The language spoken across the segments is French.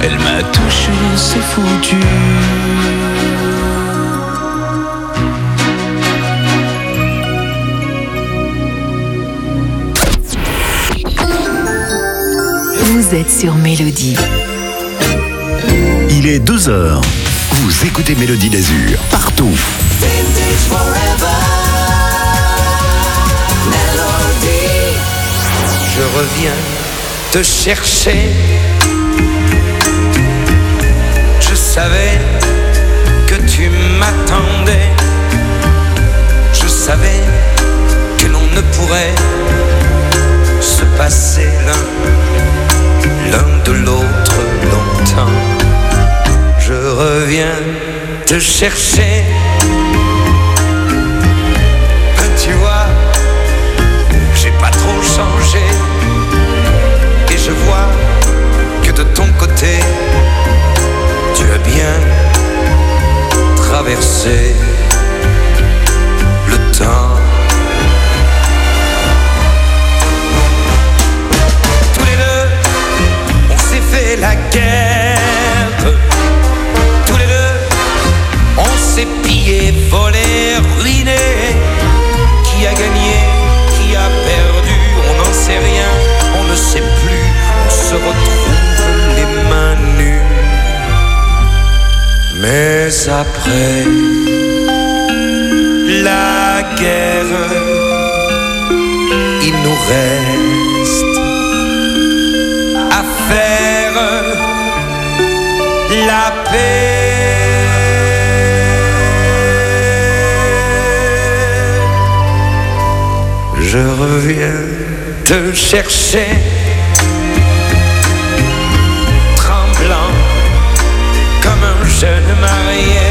Elle m'a touché, c'est foutu. Vous êtes sur Mélodie. Il est 2h. Vous écoutez Mélodie d'Azur, partout. Je reviens te chercher. Je savais que tu m'attendais. Je savais que l'on ne pourrait se passer l'un de l'autre longtemps. Je reviens te chercher. Tu vois, j'ai pas trop changé. Et je vois que de ton côté, tu as bien traversé le temps. Tous les deux, on s'est fait la guerre. Tous les deux, on s'est pillé, volé, ruiné. Qui a gagné, qui a perdu, on n'en sait rien, on ne sait plus, on se retrouve les mains nues. Mais après la guerre, il nous reste à faire la paix. Je reviens te chercher, tremblant comme un jeune marié,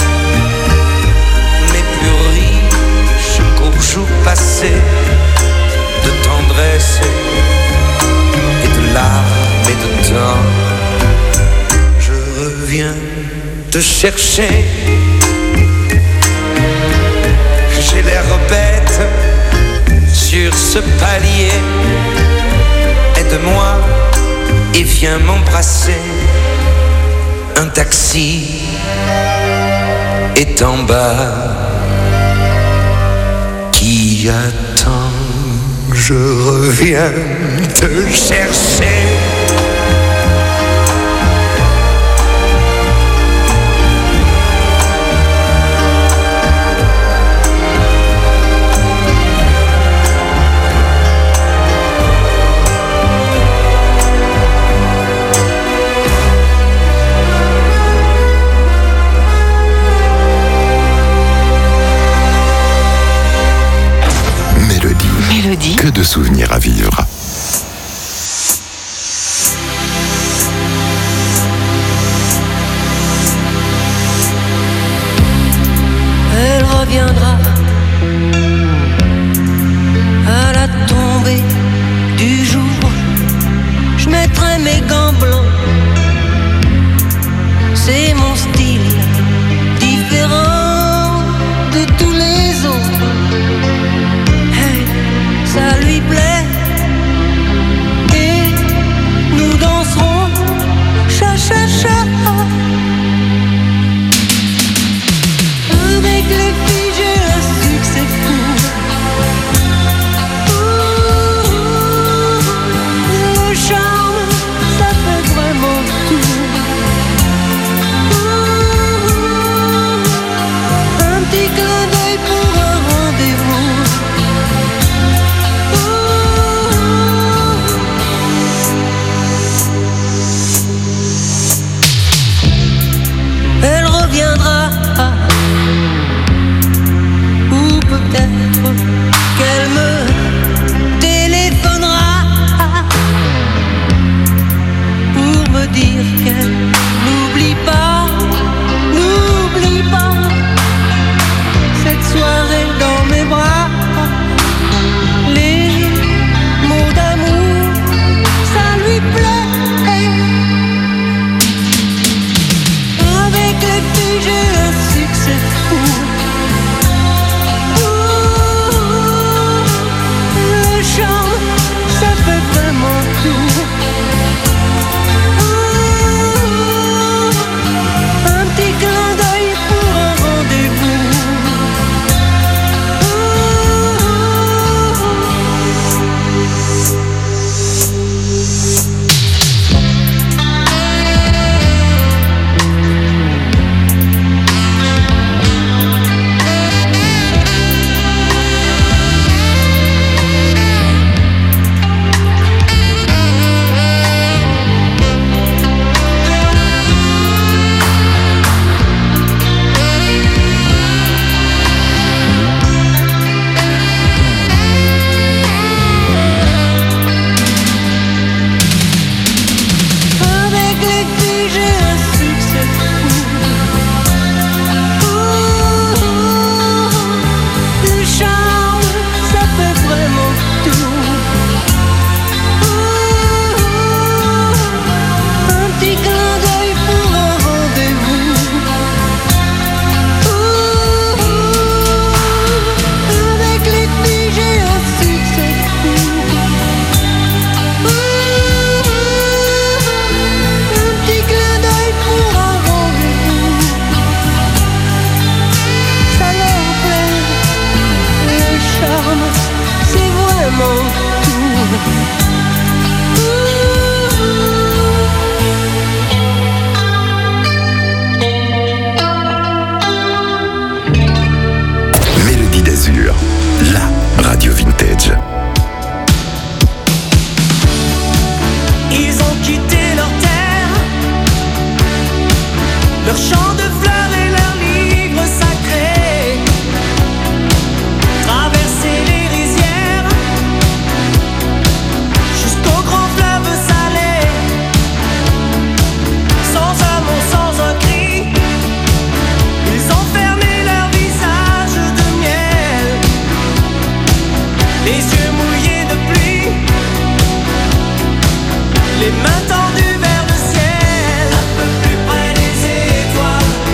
mais plus riche qu'au jour passé, de tendresse et de larmes et de temps. Je reviens te chercher, j'ai l'air bête sur ce palier, aide-moi et viens m'embrasser. Un taxi est en bas qui attend. Je reviens te chercher. Que de souvenirs à vivre. Elle reviendra à la tombée du jour. Je mettrai mes gants blancs. C'est mon style différent de tous les autres. Ça lui plaît et nous danserons cha-cha-cha. Avec les filles j'ai un succès fou. Le charme ça fait vraiment tout. Un petit clin d'œil pour un rendez-vous. Elle reviendra, ou peut-être qu'elle me téléphonera pour me dire qu'elle n'oublie pas cette soirée dans mes bras. Les mots d'amour, ça lui plaît. Avec les filles j'ai un succès fou. leurs champs de fleurs et leurs livres sacrés, traverser les rizières jusqu'au grand fleuve salé, sans un mot, sans un cri, ils ont fermé leur visage de miel, les yeux mouillés de pluie, les mains tendues vers le ciel, un peu plus près des étoiles,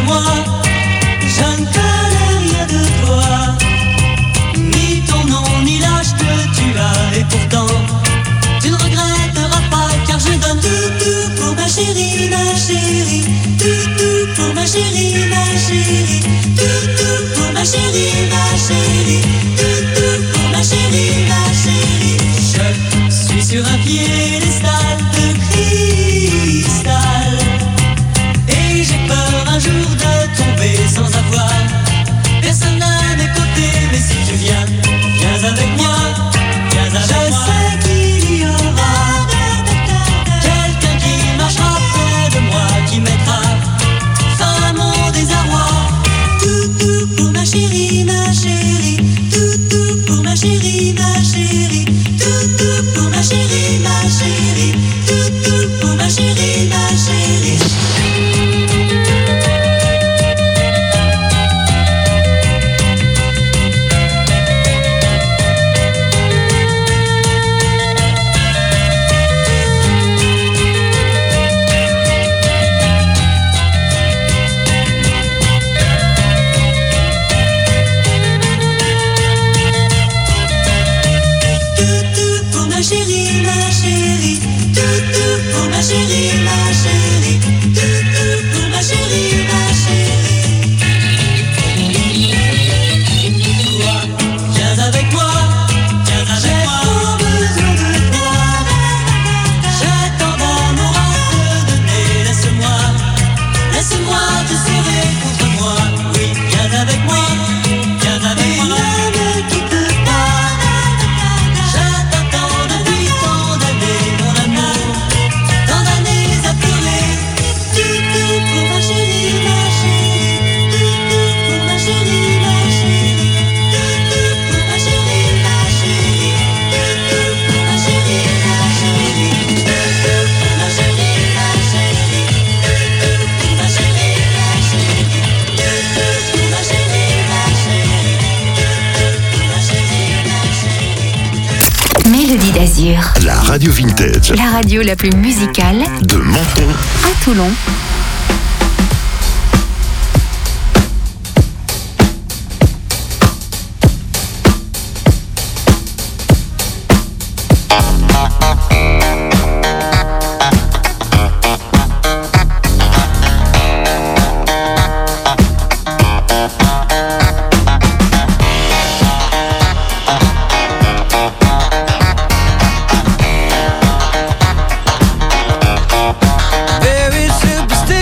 moi. Je ne connais rien de toi, ni ton nom, ni l'âge que tu as. Et pourtant, tu ne regretteras pas, car je donne tout pour ma chérie, ma chérie. Tout pour ma chérie, ma chérie. Tout pour ma chérie, ma chérie. Tout pour ma chérie, ma chérie. Je suis sur un piédestal de cristal, et j'ai peur un jour de tomber sans avoir personne à mes côtés. Mais si tu viens avec moi, viens avec moi. Je sais qu'il y aura quelqu'un qui marchera près de moi, qui mettra fin à mon désarroi. Tout pour ma chérie, ma chérie. Tout pour ma chérie, ma chérie. Tout pour ma chérie, ma chérie. Tout pour ma chérie, ma chérie. La radio vintage. La radio la plus musicale de Menton à Toulon. Very superstitious.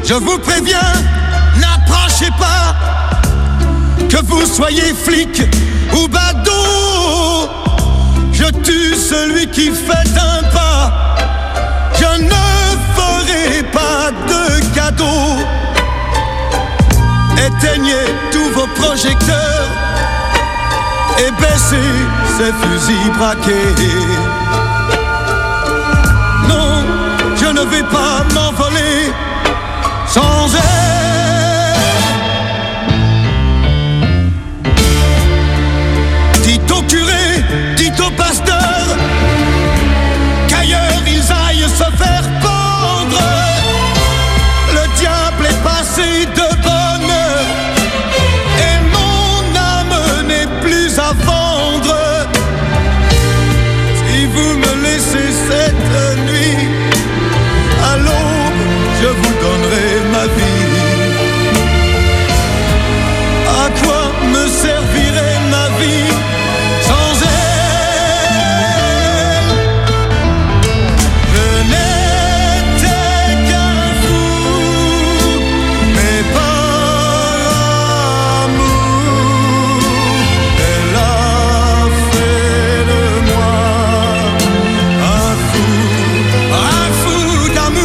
je vous préviens, n'approchez pas. Que vous soyez flic ou badaud, je tue celui qui fait un pas. Je ne ferai pas de cadeau. Éteignez tous vos projecteurs et baissez ces fusils braqués. Non, je ne vais pas m'envoler sans elle. Dites au curé, dites au pasteur qu'ailleurs ils aillent se faire pendre. Le diable est passé de bonne heure et mon âme n'est plus à vendre. Si vous me laissez cette nuit, à l'aube, je vous donnerai ma vie. À quoi me servirait ma vie sans elle? Je n'étais qu'un fou, mais par amour, elle a fait de moi un fou d'amour.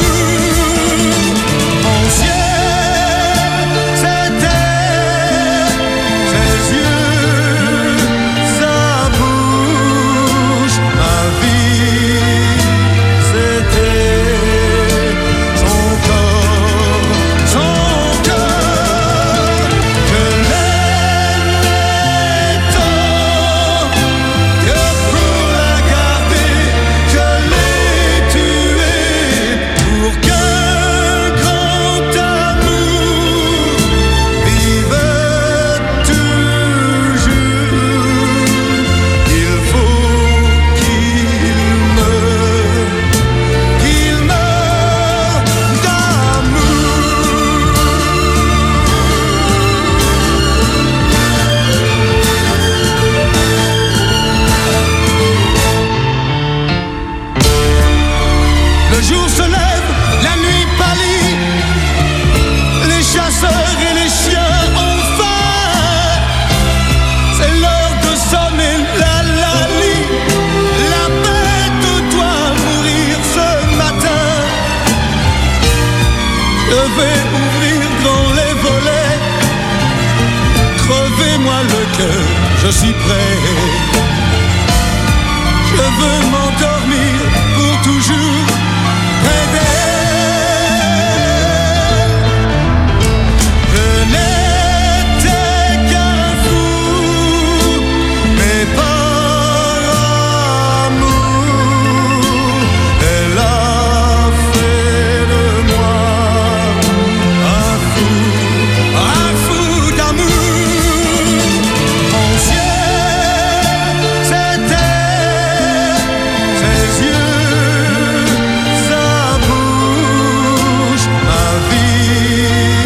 Mon ciel, c'était ses yeux, sa bouche, ma vie, c'était son corps, son cœur. Je l'aimais tant que pour la garder, je l'ai tuée pour qu'un grand amour vive toujours. Il faut qu'il meure d'amour. Le jour se lève, la nuit pâlit, les chasseurs et les chiens ont faim. C'est l'heure de sonner la lie. La bête doit mourir ce matin. Je vais ouvrir grand les volets. Crevez-moi le cœur, je suis prêt. Je veux m'endormir pour toujours près d'elle. Je n'étais qu'un fou, mais par amour, elle a fait de moi un fou d'amour. Mon ciel, c'était ses yeux, sa bouche, ma vie,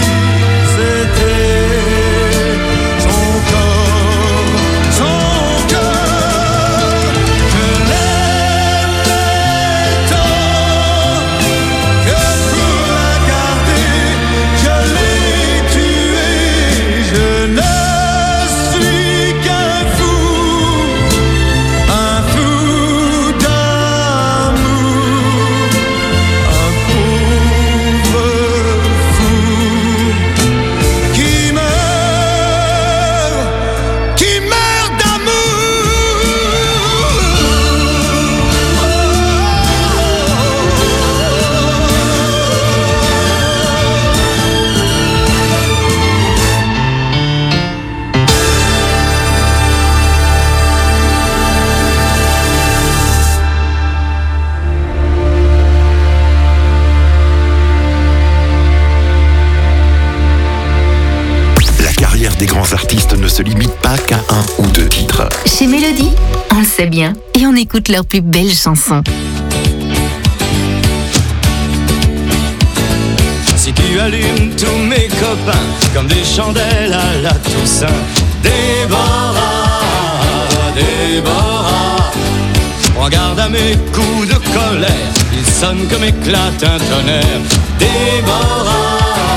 c'était son corps, son cœur. Je l'aimais tant que pour la garder, je l'ai tuée. Je ne suis qu'un fou d'amour, un pauvre fou qui meurt d'amour. La carrière des grands artistes ne se limite pas qu'à un ou deux titres. Chez Mélodie, on le sait bien et on écoute leurs plus belles chansons. Si tu allumes tous mes copains comme des chandelles à la Toussaint, Déborah, Déborah, prends garde à mes coups de colère, ils sonnent comme éclate un tonnerre. Déborah,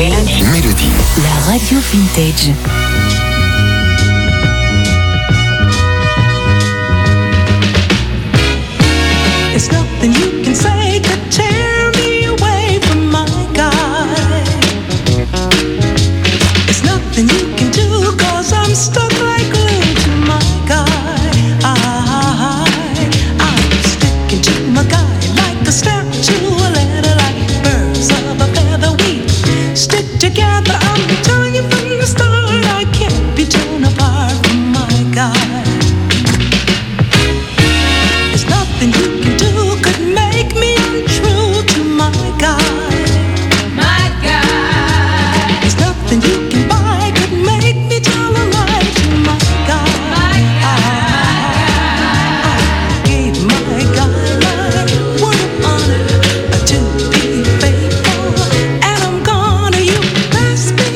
Mélodie. Mélodie. La radio vintage. It's nothing you can say could tear me away from my guy. It's nothing you can do, 'cause I'm stuck like glue to my guy. I'm sticking to my guy like a stamp to a letter, like birds of a feather. We stick together, I'm telling you from the start, I can't be torn apart from my guy. There's nothing you can do could make me untrue to my guy. My guy. There's nothing you can buy could make me tell a lie to my guy. My guy. I gave my guy my word of honor to be faithful, and I'm gonna, you best be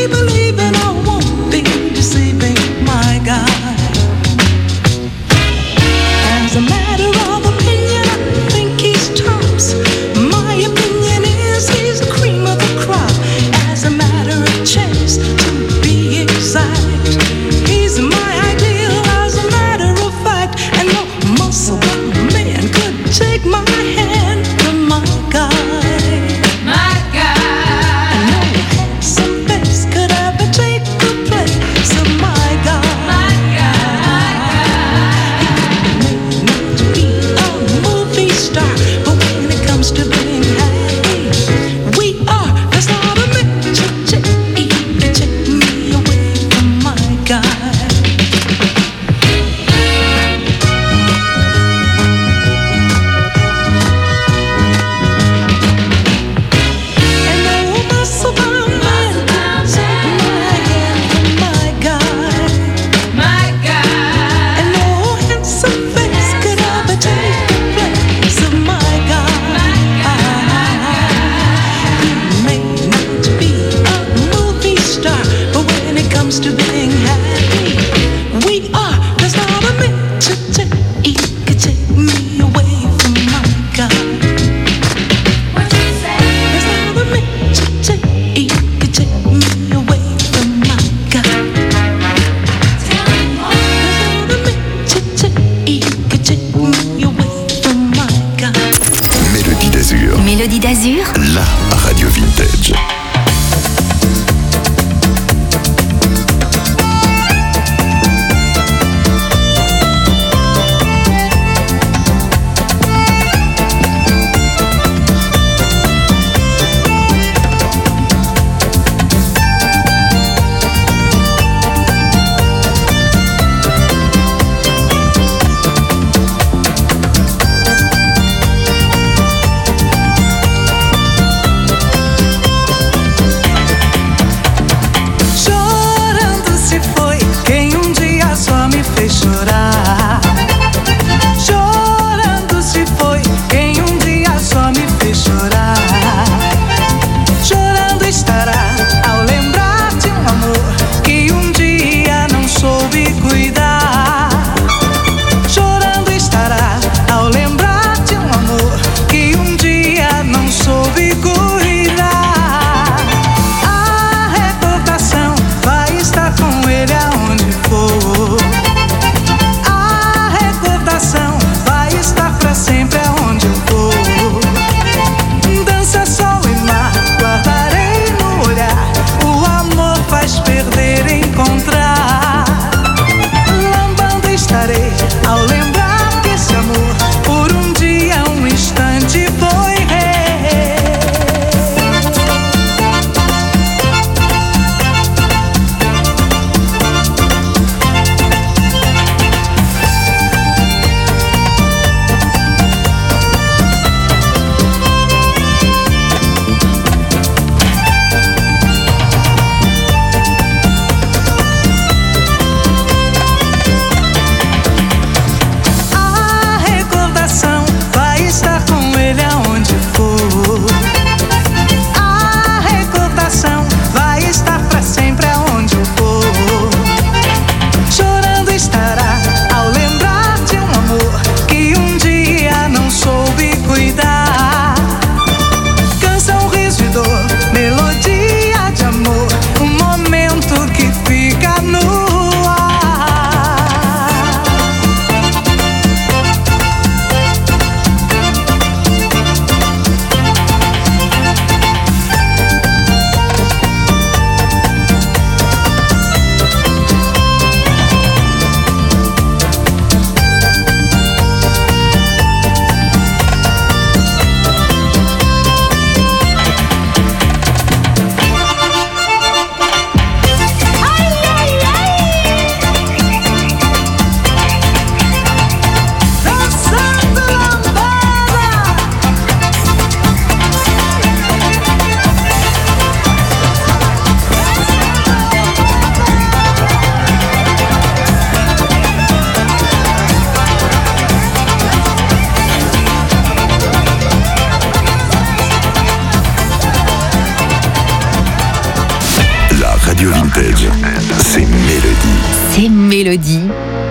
Radio Vintage, c'est Mélodie. C'est Mélodie.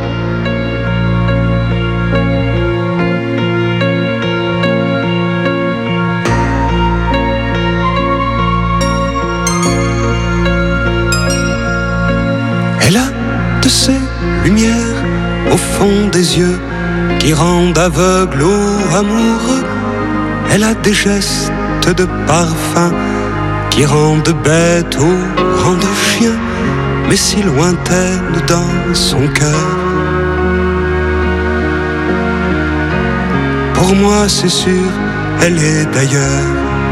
Elle a de ces lumières au fond des yeux qui rendent aveugle ou amoureux. Elle a des gestes de parfum qui rendent bête ou rendent chien, mais si lointaine dans son cœur. Pour moi c'est sûr, elle est d'ailleurs.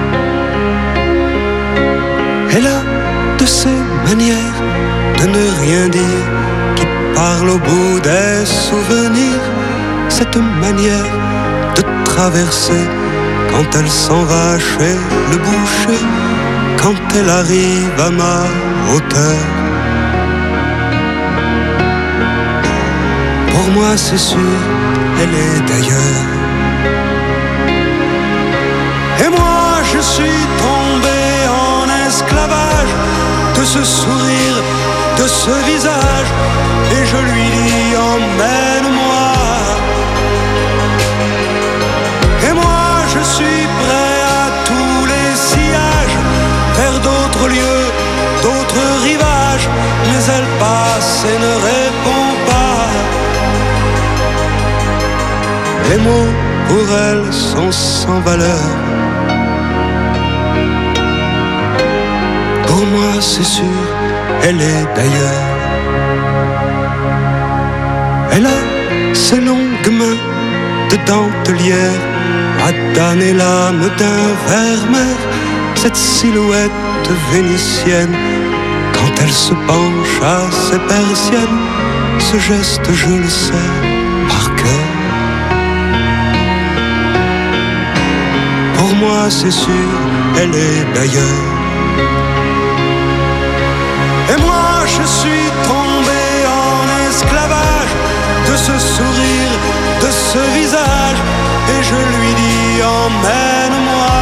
Elle a de ces manières de ne rien dire, qui parle au bout des souvenirs. Cette manière de traverser quand elle s'en va chez le boucher, quand elle arrive à ma hauteur. Pour moi c'est sûr, elle est d'ailleurs. Et moi je suis tombé en esclavage de ce sourire, de ce visage, et je lui dis emmène-moi. Et moi je suis prêt à tous les sillages, vers d'autres lieux, d'autres rivages, mais elle passe et ne répond pas. Les mots pour elle sont sans valeur. Pour moi c'est sûr, elle est d'ailleurs. Elle a ses longues mains de dentelière à damner l'âme d'un ver-mer. Cette silhouette vénitienne, quand elle se penche à ses persiennes, ce geste je le sais par cœur. Pour moi c'est sûr, elle est d'ailleurs. Et moi je suis tombé en esclavage de ce sourire, de ce visage, et je lui dis emmène-moi.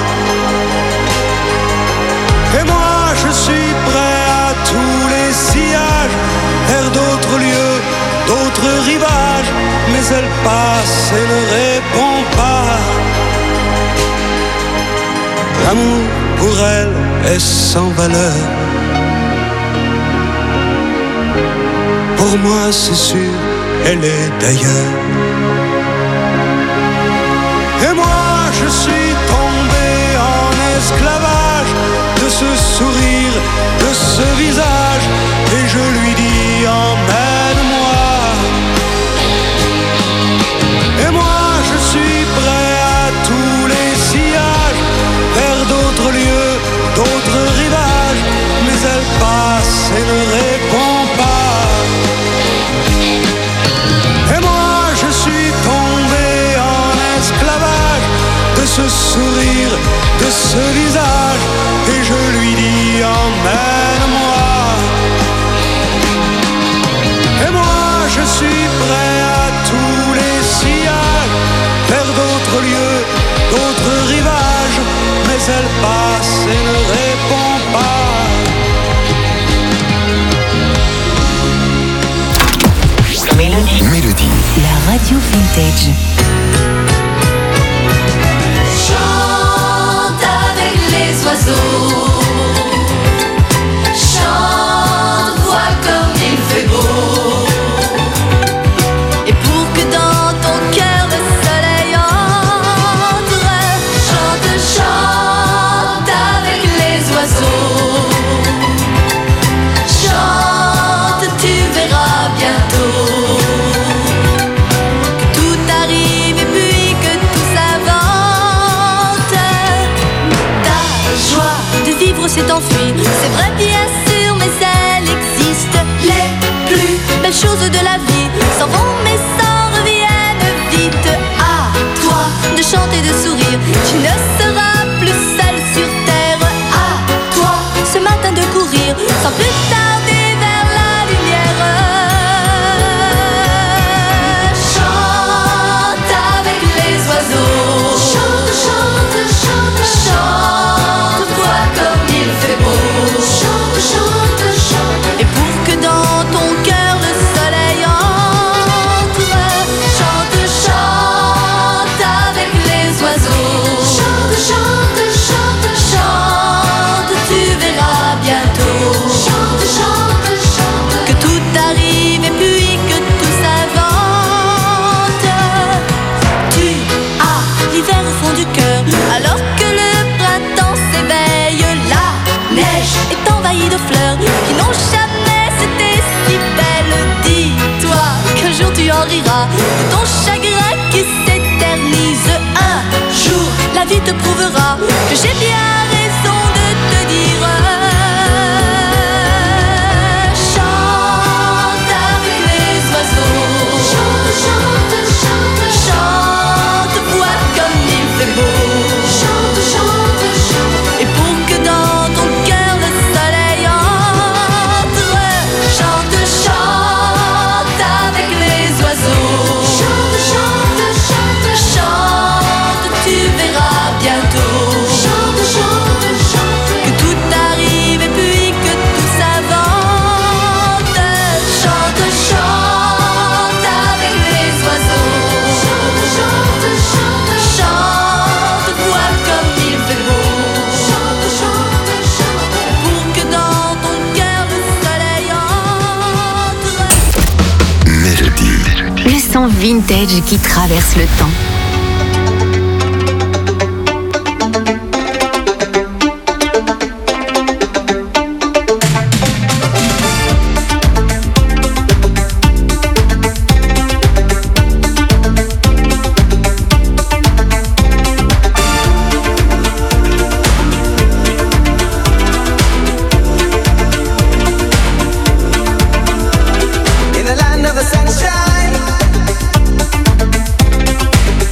Et moi je suis prêt à tous les sillages, vers d'autres lieux, d'autres rivages, mais elle passe et ne répond pas. L'amour pour elle est sans valeur. Pour moi c'est sûr, elle est d'ailleurs. Et moi je suis tombé en esclavage de ce sourire, de ce visage, et je lui dis emmène-moi. Et moi je suis prêt à tous les sillages, vers d'autres lieux, d'autres rivages, mais elle passe et ne répond pas. Et moi je suis tombé en esclavage de ce sourire, de ce visage, et je lui dis emmène-moi. Et moi je suis prêt à tous les sillages, vers d'autres lieux, d'autres rivages, mais elle passe et ne répond pas. Mélodie. La radio vintage. Chante avec les oiseaux. Chante, vois comme il fait beau. Et pour que dans ton cœur le soleil entre, chante, chante avec les oiseaux. Chante, tu verras bientôt. Tout arrive fleurs qui n'ont jamais été si belles. Dis-toi qu'un jour tu en riras de ton chagrin qui s'éternise. Un jour la vie te prouvera que j'ai bien raison de te dire. Chante avec les oiseaux. Chante, chante, chante, chante, vois comme il fait beau. Chante, chante, chante. Et pour que dans ton cœur le soleil entre, chante, chante avec les oiseaux. Chante, chante, chante, chante, tu verras bientôt. Chante, chante, chante, que tout arrive et puis que tout s'invente. Chante, chante avec les oiseaux. Chante, chante, chante, chante, vois comme il fait beau. Chante, chante, chante, pour que dans ton cœur le soleil entre. Mélodie. Le son vintage qui traverse le temps. In the land of the sunshine,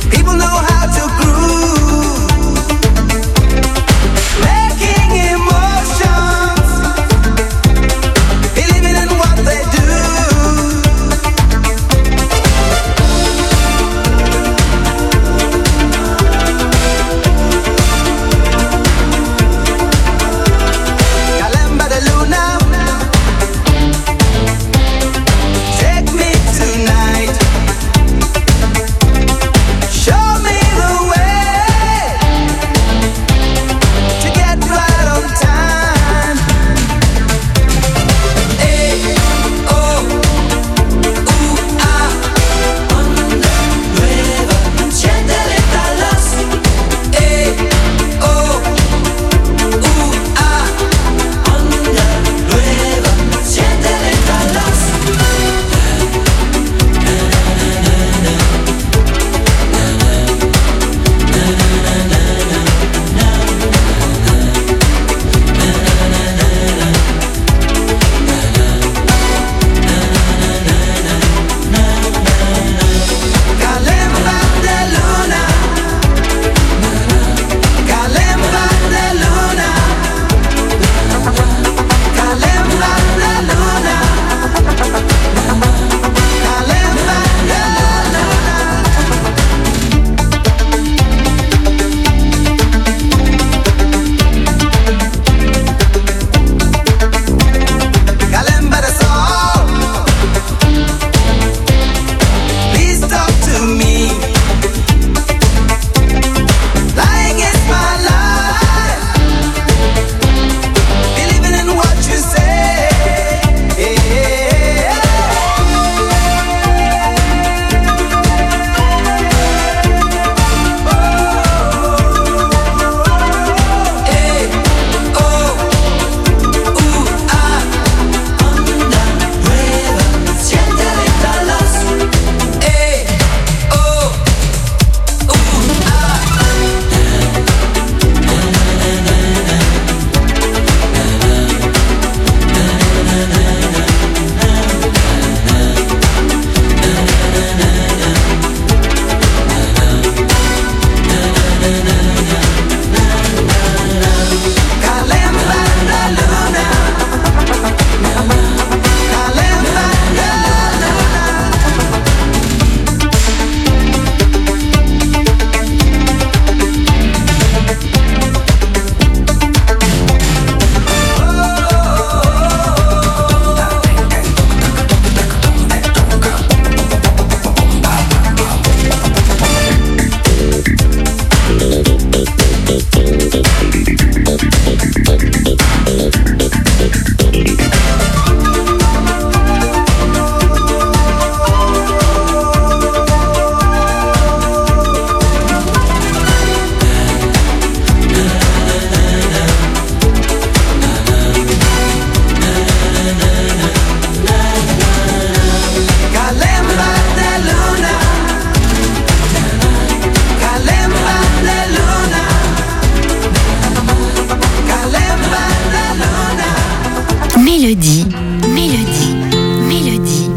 Mélodie, Mélodie, Mélodie.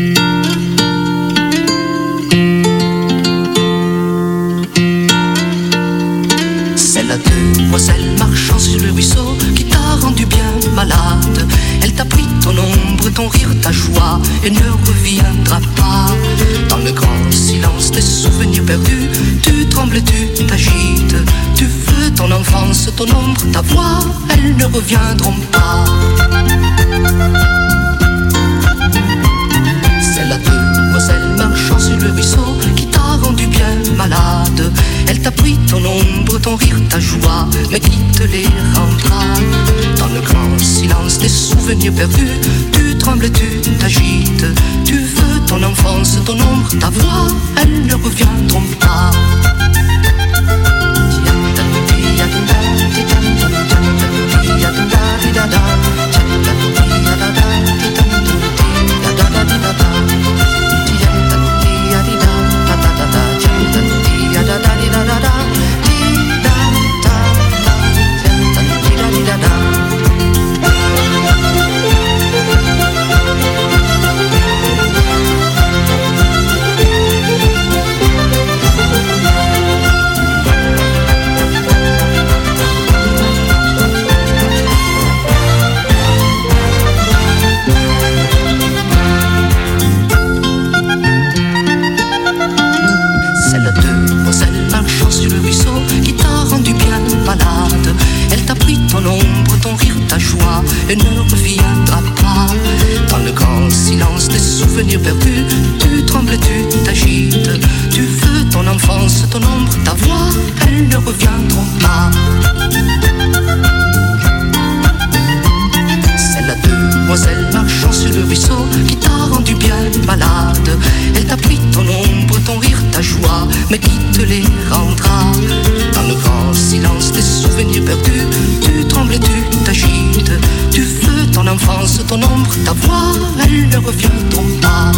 C'est la demoiselle marchant sur le ruisseau qui t'a rendu bien malade. Elle t'a pris ton ombre, ton rire, ta joie et ne reviendra pas. Dans le grand silence des souvenirs perdus, tu trembles, tu t'agites. Tu veux ton enfance, ton ombre, ta voix, elles ne reviendront pas. C'est la demoiselle marchant sur le ruisseau qui t'a rendu bien malade. Elle t'a pris ton ombre, ton rire, ta joie, mais qui te les rendra? Dans le grand silence des souvenirs perdus, tu trembles, tu t'agites. Tu veux ton enfance, ton ombre, ta voix, elles ne reviendront pas. Et ne reviendra pas. Dans le grand silence des souvenirs perdus, tu trembles, tu t'agites. Tu veux ton enfance, ton ombre, ta voix, elles ne reviendront pas. C'est la demoiselle marchant sur le ruisseau qui t'a rendu bien malade. Elle t'a pris ton ombre, ton rire, ta joie, mais qui te les rendra? Dans le grand silence des souvenirs perdus, tu trembles, tu t'agites. Tu veux ton enfance, ton ombre, ta voix, elles ne reviendront pas.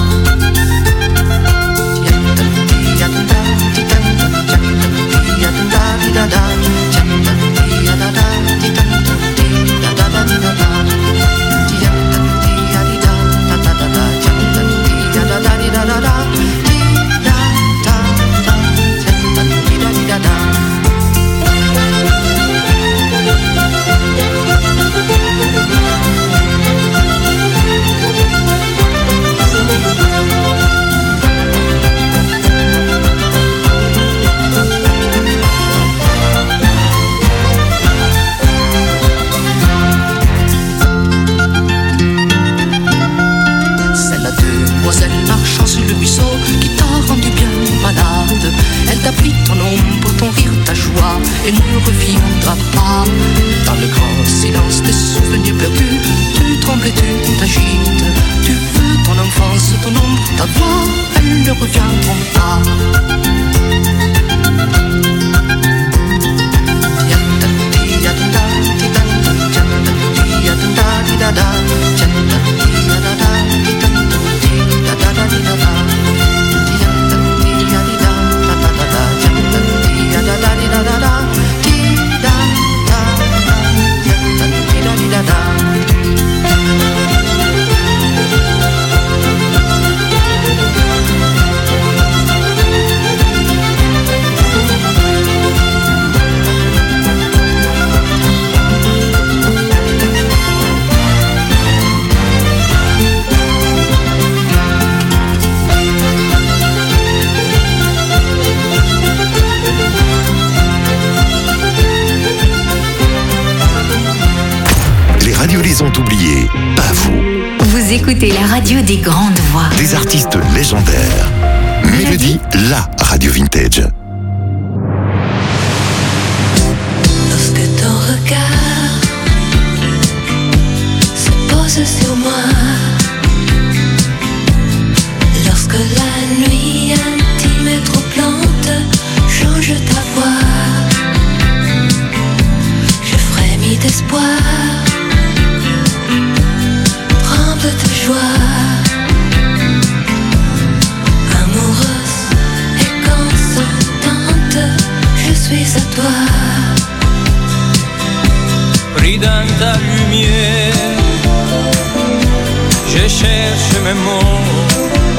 Et ne reviendra pas. Dans le grand silence des souvenirs perdus, tu trembles et tu t'agites. Tu veux ton enfance, ton ombre, ta voix, elles ne reviendront pas. Ont oublié, pas vous. Vous écoutez la radio des grandes voix. Des artistes légendaires. Mélodie, la radio vintage. Lorsque ton regard se pose sur moi, lorsque la nuit intime et troublante change ta voix, je frémis d'espoir, de joie, amoureuse et constante. cherche mes mots.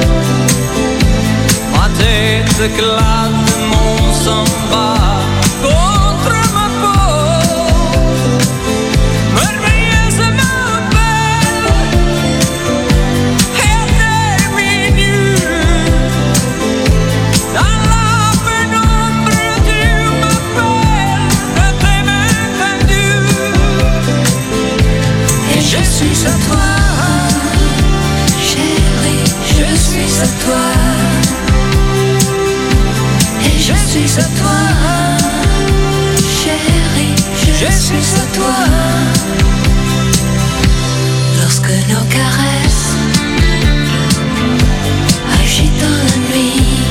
Ma tête éclate, mon sang bat contre ma peau. Merveilleusement belle, elle est minue. Dans la pénombre tu m'appelles, ne t'ai même entendu. Et je suis à toi, chérie, je suis à toi. Et je suis à toi, chérie, je suis à toi. Lorsque nos caresses agitant la nuit,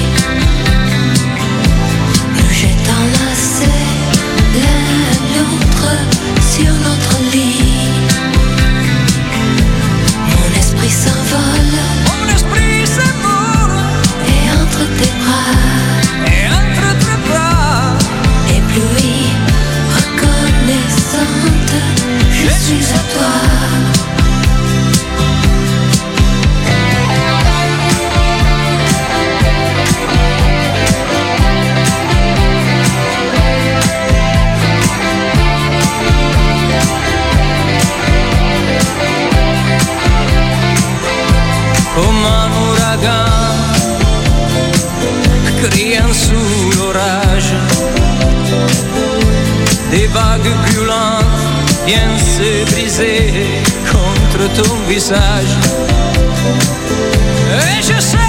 nous jettant lacets l'un à l'autre sur notre lit, mon esprit s'envole, et entre tes bras, éblouie, reconnaissante, je suis à toi. Comme un ouragan criant sous l'orage, des vagues violentes viennent se briser contre ton visage. Et je sais